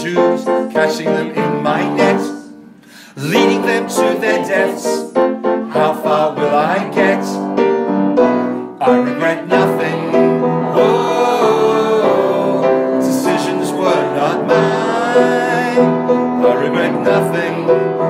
shoes, catching them in my net, leading them to their deaths. How far will I get? I regret nothing. Oh, decisions were not mine. I regret nothing.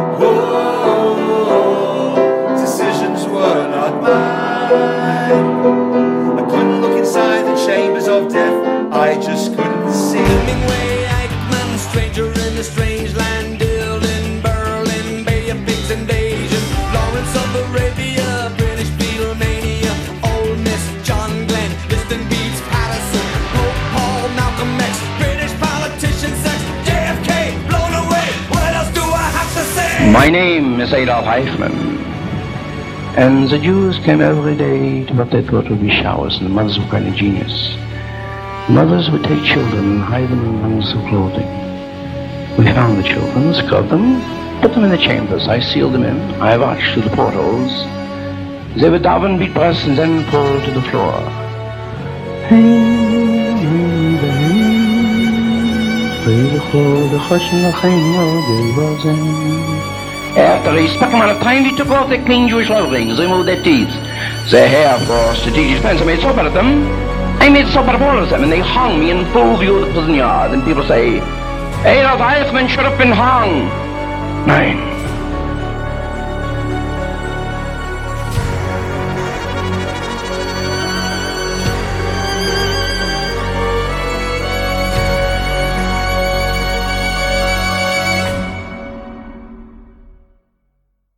Oh, decisions were not mine. I couldn't look inside the chambers of death. I just couldn't see. Hemingway, Eichmann, stranger in a strange land, Dylan, Berlin, Bay of Pigs invasion, Lawrence of Arabia, British Beatlemania, Ole Miss, John Glenn, Liston Beats, Patterson, Pope Paul, Malcolm X, British politician, sex, JFK, blown away. What else do I have to say? My name is Adolf Eichmann, and the Jews came every day to what they thought would be showers, and the mothers were kind of genius. Mothers would take children and hide them in bundles of clothing. We found the children, scrubbed them, put them in the chambers. I sealed them in. I watched through the portholes. They would daven, beat breasts, and then fall to the floor. After a spectrum amount of time, they took off their clean Jewish clothing, removed their teeth. Their hair, for strategic defense, I made soap out of them. I made soap out of all of them, and they hung me in full view of the prison yard. And people say, Adolf Eichmann should have been hung. Nein.